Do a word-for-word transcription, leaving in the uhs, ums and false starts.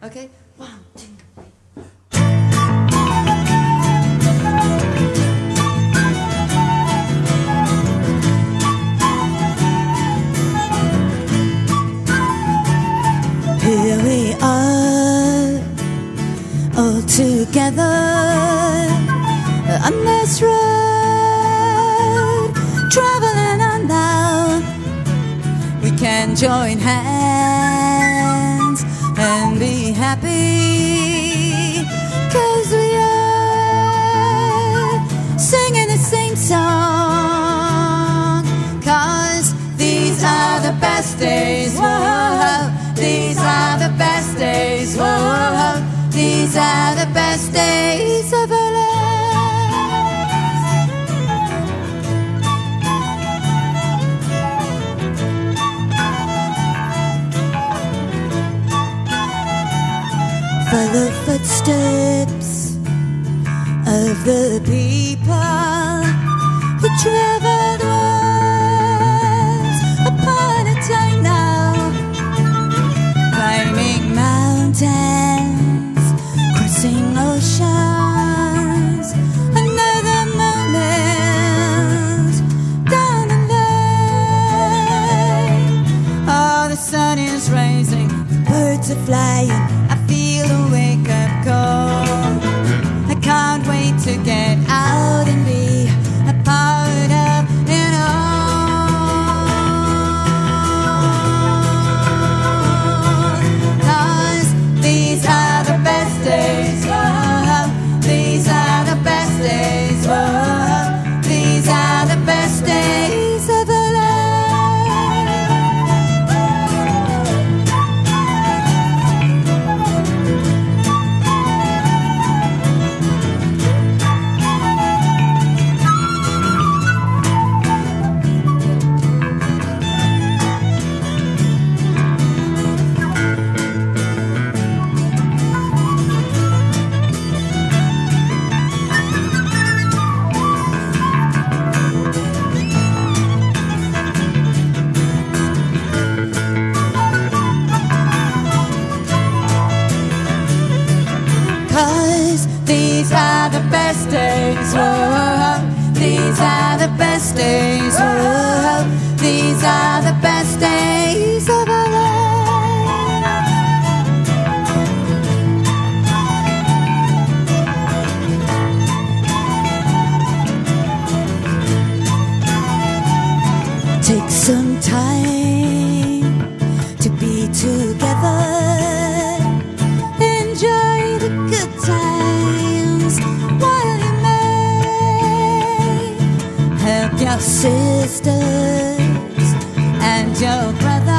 Okay, one, two. Here we are, all together on this road, traveling on now. We can join hands and be happy, 'cause we are singing the same song. 'Cause these are the best days, whoa. These are the best days, whoa. These are the best days of our lives. Follow footsteps of the people who traveled once upon a time now, climbing mountains, crossing oceans, another moment down the line. Oh, the sun is rising, the birds are flying, I feel a wake-up call. I can't wait to get out and be a part of it all. 'Cause these are the best days, whoa. These are the best days, whoa. These are the best days of our life. These are the best days, whoa. These are the best days, whoa. These are the best days of our lives. Take some time to be together. Enjoy the good times while you may. Help your sisters and your brothers.